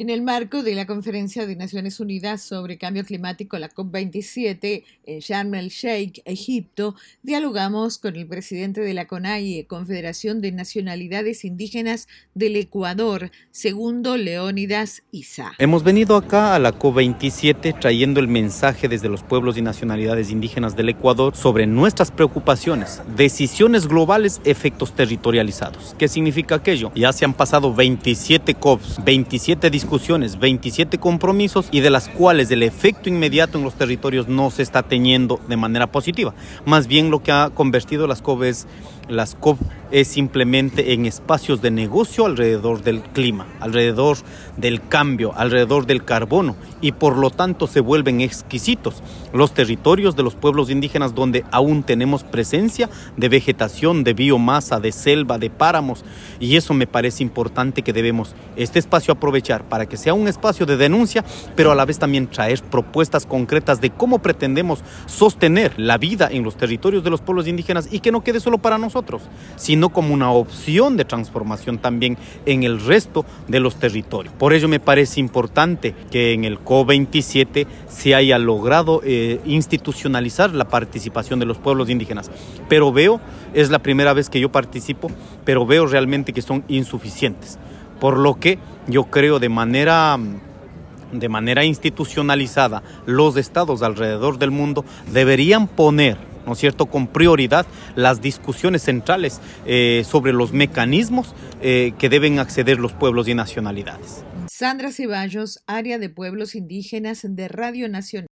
En el marco de la Conferencia de Naciones Unidas sobre Cambio Climático, la COP27, en Sharm el-Sheikh, Egipto, dialogamos con el presidente de la CONAIE, Confederación de Nacionalidades Indígenas del Ecuador, Segundo Leónidas Issa. Hemos venido acá a la COP27 trayendo el mensaje desde los pueblos y nacionalidades indígenas del Ecuador sobre nuestras preocupaciones, decisiones globales, efectos territorializados. ¿Qué significa aquello? Ya se han pasado 27 COPs, 27 discusiones, 27 compromisos y de las cuales el efecto inmediato en los territorios no se está teniendo de manera positiva. Más bien lo que ha convertido las COP es simplemente en espacios de negocio alrededor del clima, alrededor del cambio, alrededor del carbono, y por lo tanto se vuelven exquisitos los territorios de los pueblos indígenas donde aún tenemos presencia de vegetación, de biomasa, de selva, de páramos, y eso me parece importante que debemos este espacio aprovechar para que sea un espacio de denuncia, pero a la vez también traer propuestas concretas de cómo pretendemos sostener la vida en los territorios de los pueblos indígenas y que no quede solo para nosotros, sino como una opción de transformación también en el resto de los territorios. Por ello me parece importante que en el COP27 se haya logrado institucionalizar la participación de los pueblos indígenas, pero es la primera vez que yo participo, pero veo realmente que son insuficientes, por lo que yo creo de manera institucionalizada los estados alrededor del mundo deberían poner, ¿no es cierto?, con prioridad las discusiones centrales sobre los mecanismos que deben acceder los pueblos y nacionalidades. Sandra Ceballos, área de pueblos indígenas de Radio Nacional.